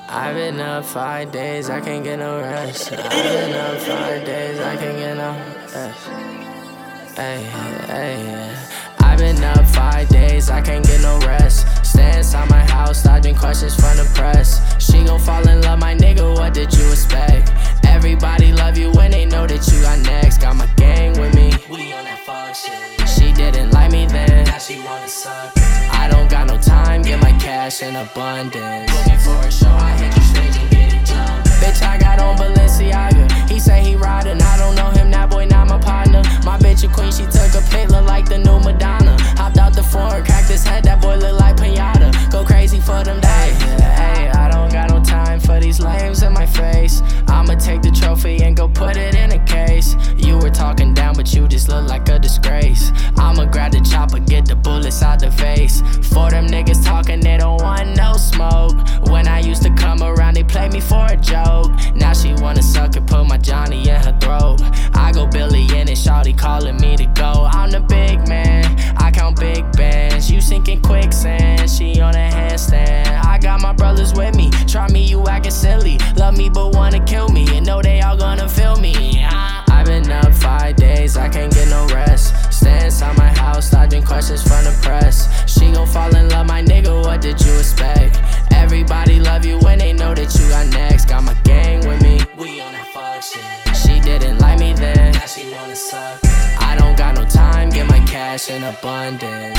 I've been up 5 days, I can't get no rest. I've been up 5 days, I can't get no rest. Hey, hey, I've been up 5 days, I can't get no rest. Stay inside my house, dodging questions from the press. She gon' fall in love, my nigga, what did you expect? Everybody love you when they know that you got next. Got my gang with me, we on that fuck shit. She didn't like me then, now she wanna suck. I don't got no time, get my cash in abundance. Looking for a show, I hit you straight and get it jumped. Bitch, I got on Balenciaga. He say he riding, I don't know him, that boy not my partner. My bitch a queen, she took a pic, look like the new Madonna. Hopped out the floor, cracked his head, that boy look like pinata. Go crazy for them days. Hey, I don't got no time for these lames in my face. I'ma take the trophy and go put it in a case. You were talking down, but you just look like a disgrace. I'ma grab the chopper, get the bullets out the vase. For them niggas talking, they don't want no smoke. When I used to come around, they played me for a joke. Now she wanna suck and put my Johnny in her throat. I go Billy in it, shawty calling me to go. I'm the big man, I count big bands. You sinking quicksand, she on a handstand. I got my brothers with me, try me, you acting silly. Love me but wanna kill me, and know they all gonna feel me. I've been up 5 days, I can't get no rest. Stay inside my house, dodging questions from the press. She gon' fall in love, my nigga, what did you expect? Everybody love you when they know that you got next. Got my gang with me, we on that fuck shit. She didn't like me then, now she wanna suck. I don't got no time, get my cash in abundance.